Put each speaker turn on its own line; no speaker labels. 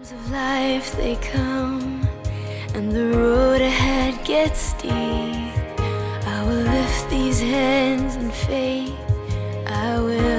of life they come, and the road ahead gets steep. I will lift these hands in faith. I will